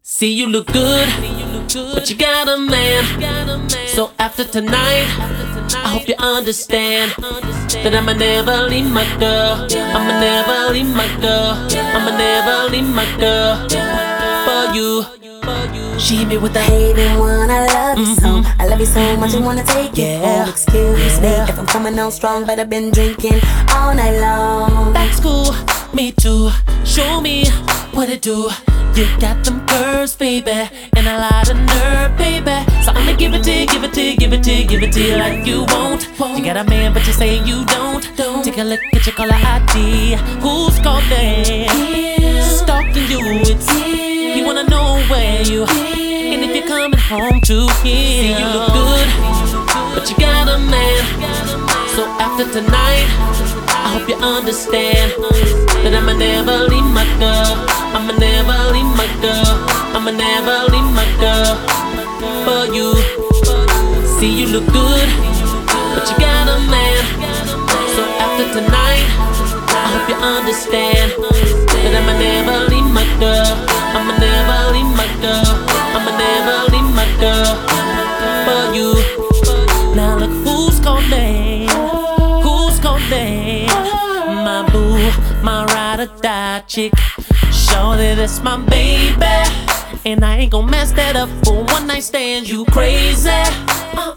See you look good, but you got a man. So after tonight, I hope you understand that I'ma never leave my girl. I'ma never leave my girl. I'ma never leave my girl for you. She hit me with the hey, everyone, I love you so. I love you so much, I wanna take it home. Excuse me if I'm coming on strong, but I've been drinking all night long. That's cool, me too. Show me what it do. You got them curves, baby, and a lot of nerve, baby. So I'ma give it to you, give it to you, give it to you, give it to you like you won't. You got a man, but you say you don't. Take a look at your caller ID. Who's calling? Stalking you, it's he wanna know where you and if you're coming home to him. See, you look good, but you got a man. So after tonight, I hope you understand that I'ma never leave my girl. I'ma never leave my girl. I'ma never leave my girl for you. See, you look good, but you got a man. So after tonight, I hope you understand that I'ma never leave my girl. I'ma never leave my girl. I'ma never leave my girl for you. Now look who's calling. Who's calling? My boo, my ride or die chick. Shorty, that's my baby, and I ain't gon' mess that up for one night stand. You crazy? So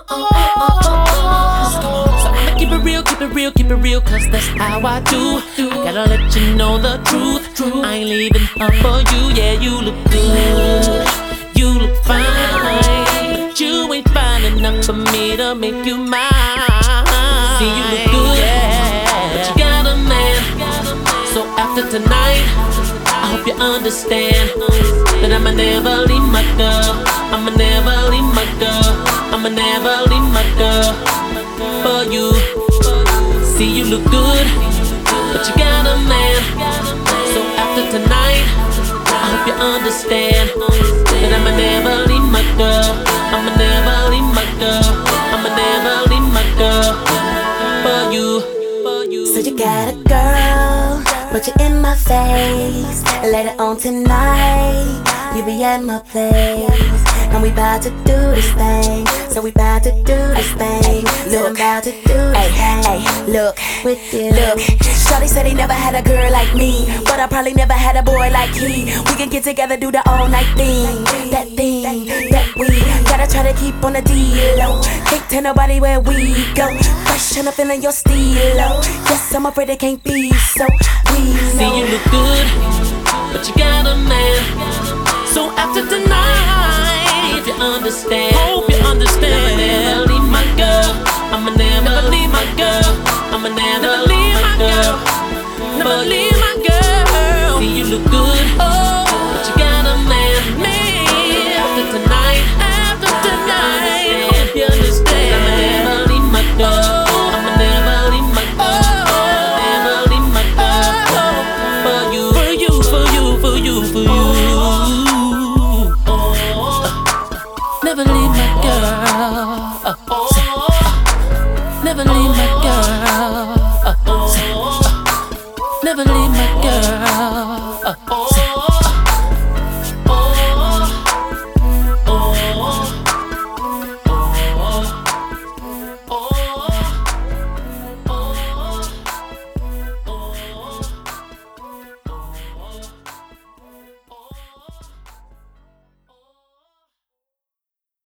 I'ma keep it real, keep it real, keep it real, 'cause that's how I do. I gotta let you know the truth. I ain't leaving her for you. Yeah, you look good, you look fine, but you ain't fine enough for me to make you mine. See, you look good, but you got a man. So after tonight, I hope you understand that I'ma never leave my girl. I'ma never leave my girl. I'ma never leave my girl for you. See, you look good, but you got a man. So after tonight, I hope you understand that I'ma never leave my girl. I'ma never leave my girl. I'ma never leave my girl for you. So you got a girl, but you're in my face. Later on tonight, you be at my place, and we bout to do this thing. So we bout to do this thing. Look, I'm bout to do this thing. Look, with you. Look, Shawty said he never had a girl like me, but I probably never had a boy like he. We can get together, do the all night thing. That thing that we gotta try to keep on the D-Lo. Can't tell nobody where we go. Fresh and I'm feeling your stilo. Yes, I'm afraid it can't be so. See, you look good, but you got a man. So after tonight, if you understand